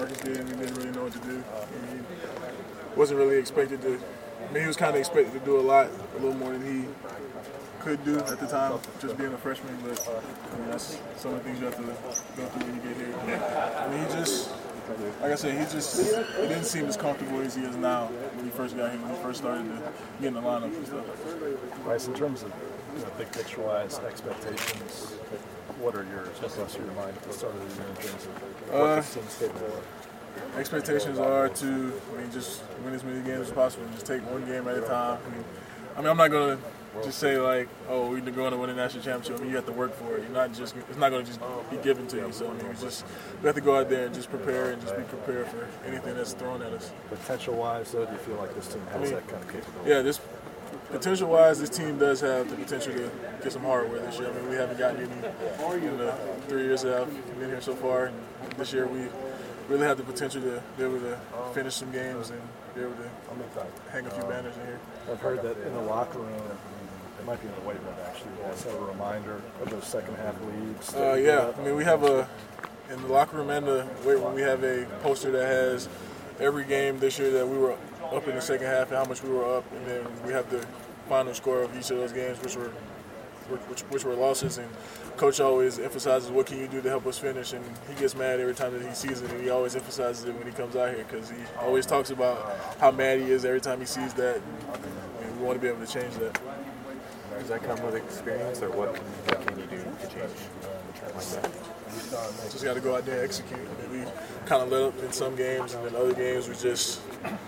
just did, and we didn't really know what to do. And he wasn't really expected to. I mean, he was kind of expected to do a little more than he could do at the time, just being a freshman. But I mean, that's some of the things you have to go through when you get here. I mean, he just, like I said, he didn't seem as comfortable as he is now when he first got here, when he first started to get in the lineup and stuff. Bryce, in terms of big picture-wise expectations, what are yours? What's in your mind at the start of the year in terms of what this team's capable of? Expectations are to, just win as many games as possible. Just take one game at a time. I'm not going to just say like, oh, we're going to win a national championship. You have to work for it. It's not going to just be given to you. So we have to go out there and just prepare and just be prepared for anything that's thrown at us. Potential-wise, though, do you feel like this team has that kind of capability? Yeah, potential-wise, this team does have the potential to get some hardware this year. We haven't gotten any in the 3 years that I've been here so far. And this year we really have the potential to be able to finish some games and be able to hang a few banners in here. I've heard that in the locker room, it might be in the weight room actually, that's a reminder of those second half leads. Yeah, we have in the locker room and the weight room, we have a poster that has every game this year that we were up in the second half and how much we were up, and then we have the final score of each of those games, which were losses. And Coach always emphasizes what can you do to help us finish, and he gets mad every time that he sees it, and he always emphasizes it when he comes out here because he always talks about how mad he is every time he sees that, and we want to be able to change that. Does that come with experience, or what can you do to change like that? Just got to go out there and execute. We kind of let up in some games, and then other games we just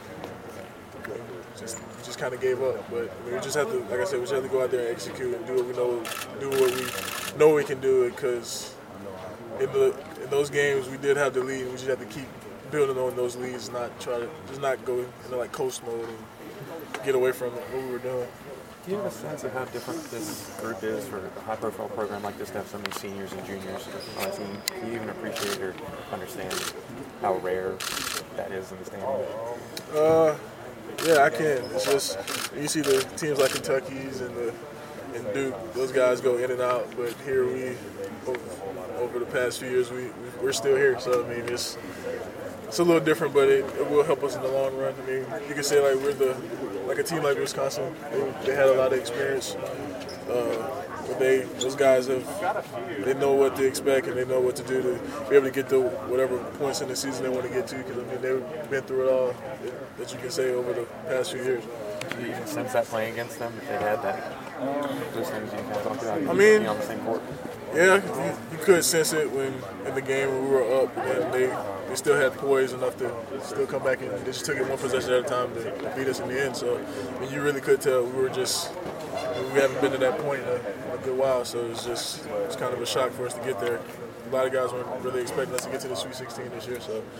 kind of gave up. But we just have to, like I said, we just have to go out there and execute and do what we know we can do. Because in those games we did have the lead, and we just have to keep building on those leads, not go into like coast mode and get away from what we were doing. Do you have a sense of how different this group is for a high-profile program like this to have so many seniors and juniors on a team? Do you even appreciate or understand how rare that is in the standing? Yeah, I can. It's just you see the teams like Kentucky's and Duke; those guys go in and out. But here over the past few years, we're still here. So it's a little different, but it will help us in the long run. You can say like we're like a team like Wisconsin. They had a lot of experience. But those guys they know what to expect and they know what to do to be able to get to whatever points in the season they want to get to. Because they've been through it all that you can say over the past few years. Do you even sense that playing against them if they had those things you kind of talked about? Being on the same court. Yeah, you could sense it when in the game when we were up, and they still had poise enough to still come back and they just took it one possession at a time to beat us in the end. So you really could tell we haven't been to that point in a good while. So it's kind of a shock for us to get there. A lot of guys weren't really expecting us to get to the Sweet 16 this year. So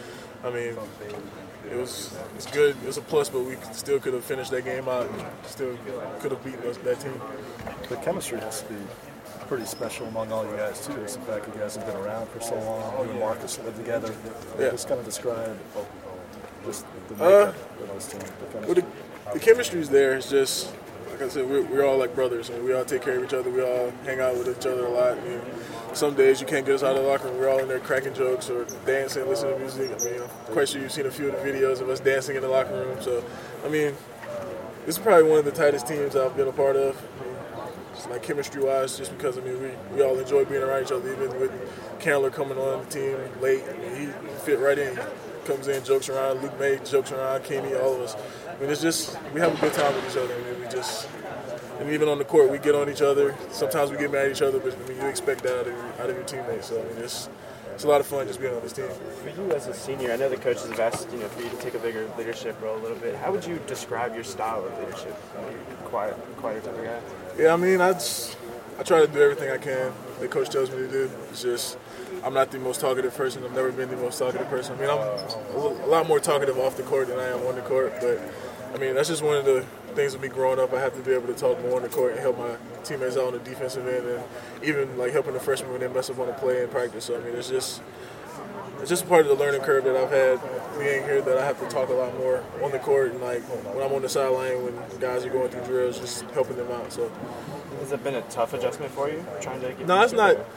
it's good. It was a plus, but we still could have finished that game out and still could have beaten that team. The chemistry has to be pretty special among all you guys too. It's the fact you guys have been around for so long. You and Marcus live together. Yeah. Just kind of describe just the makeup of those teams. The chemistry is there. It's just like I said, we're all like brothers. We all take care of each other. We all hang out with each other a lot. Some days you can't get us out of the locker room. We're all in there cracking jokes or dancing, listening to music. I'm quite sure you've seen a few of the videos of us dancing in the locker room. So, this is probably one of the tightest teams I've been a part of. Like chemistry-wise, just because we all enjoy being around each other. Even with Candler coming on the team late, he fit right in. He comes in, jokes around. Luke May jokes around. Kenny, all of us. It's just we have a good time with each other. And even on the court, we get on each other. Sometimes we get mad at each other, but you expect that out of your teammates. So it's a lot of fun just being on this team. For you as a senior, I know the coaches have asked for you to take a bigger leadership role a little bit. How would you describe your style of leadership? Quieter type of guy. Yeah, I try to do everything I can that Coach tells me to do. It's just I'm not the most talkative person. I've never been the most talkative person. I'm a lot more talkative off the court than I am on the court. But, that's just one of the things with me growing up. I have to be able to talk more on the court and help my teammates out on the defensive end and even, helping the freshmen when they mess up on the play and practice. So, it's just part of the learning curve that I've had being here, that I have to talk a lot more on the court and when I'm on the sideline when guys are going through drills, just helping them out. So has it been a tough adjustment for you trying to get? No, it's not.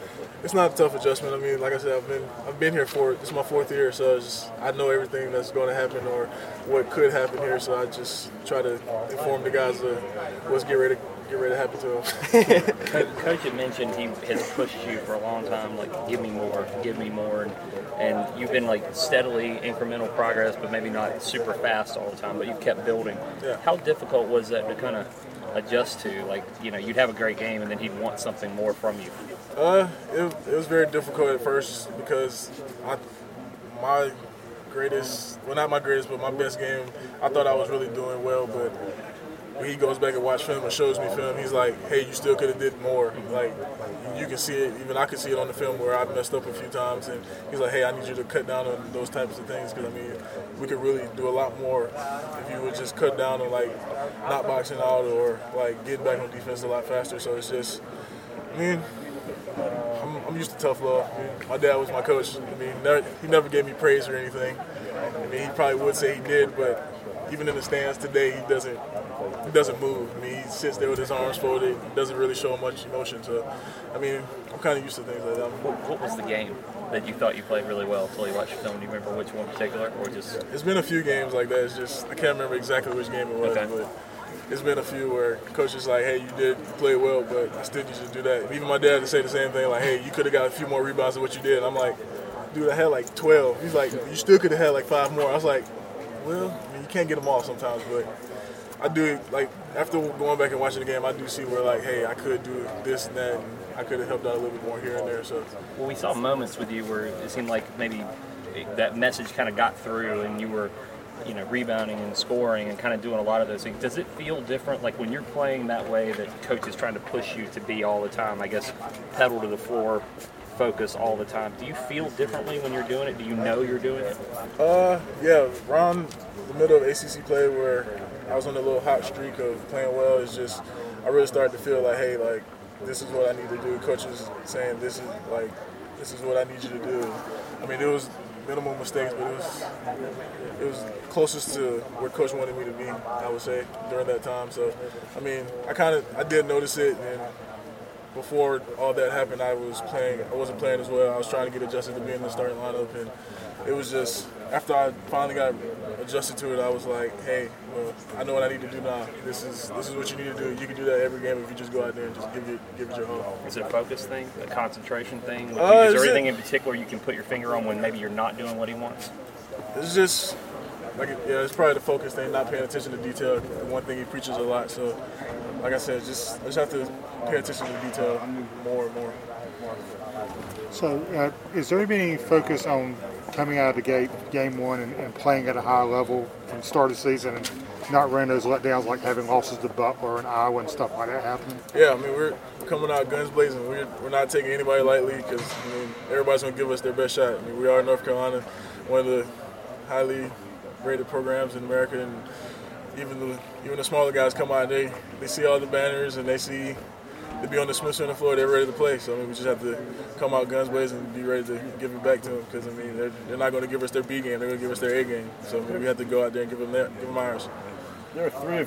It's not a tough adjustment. I mean, like I said, I've been here this is my 4th year, so I know everything that's going to happen or what could happen here. So I just try to inform the guys of what's get ready to happen to them. Coach had mentioned he has pushed you for a long time, like give me more, and you've been like steadily incremental progress, but maybe not super fast all the time. But you've kept building. Yeah. How difficult was that to kind of adjust to? Like, you'd have a great game, and then he'd want something more from you. It was very difficult at first because my greatest, well, not my greatest, but my best game, I thought I was really doing well, but when he goes back and watch film and shows me film, he's like, hey, you still could have did more. Like, you can see it, even I could see it on the film where I messed up a few times, and he's like, hey, I need you to cut down on those types of things, because, I mean, we could really do a lot more if you would just cut down on, like, not boxing out or, like, getting back on defense a lot faster. So it's just, I mean, I'm used to tough love. I mean, my dad was my coach. I mean, he never gave me praise or anything. I mean, he probably would say he did, but even in the stands today, he doesn't move. I mean, he sits there with his arms folded, doesn't really show much emotion. So, I mean, I'm kind of used to things like that. What was the game that you thought you played really well until you watched the film? Do you remember which one in particular, or just? It's been a few games like that. It's just I can't remember exactly which game it was, Okay. but it's been a few where coach is like, hey, you played well, but I still need you to do that. Even my dad would say the same thing, like, hey, you could have got a few more rebounds than what you did. And I'm like, dude, I had like 12. He's like, you still could have had like 5 more. I was like, well, I mean, you can't get them all sometimes, but I do, like, after going back and watching the game, I do see where, like, hey, I could do this and that, and I could have helped out a little bit more here and there. So, Well, we saw moments with you where it seemed like maybe that message kind of got through, and you were, rebounding and scoring and kind of doing a lot of those things. Does it feel different, like when you're playing that way, that coach is trying to push you to be all the time, I guess, pedal to the floor, focus all the time? Do you feel differently when you're doing it? Do you know you're doing it? yeah, around the middle of ACC play where I was on a little hot streak of playing well, it's just I really started to feel like, hey, like, this is what I need to do. Coach is saying this is what I need you to do. I mean, it was minimal mistakes, but it was closest to where coach wanted me to be, I would say, during that time. So, I mean, I did notice it, and before all that happened, I wasn't playing as well. I was trying to get adjusted to being in the starting lineup, and it was just, after I finally got adjusted to it, I was like, hey, well, I know what I need to do now. This is what you need to do. You can do that every game if you just go out there and just give it your all. Is it a focus thing, a concentration thing? Is there anything in particular you can put your finger on when maybe you're not doing what he wants? It's just, it's probably the focus thing, not paying attention to detail. The one thing he preaches a lot. So, like I said, I just have to pay attention to detail more and more. So, is there any focus on coming out of the gate, game one, and playing at a high level from the start of the season and not running those letdowns like having losses to Butler and Iowa and stuff like that happening? Yeah, I mean, we're coming out guns blazing. We're not taking anybody lightly because, everybody's going to give us their best shot. We are North Carolina, one of the highly rated programs in America, and even the smaller guys come out and they see all the banners and they be on the Smith Center floor, they're ready to play. So, we just have to come out guns blazing and be ready to give it back to them because, they're not going to give us their B game. They're going to give us their A game. So, we have to go out there and give them ours. There are 3 of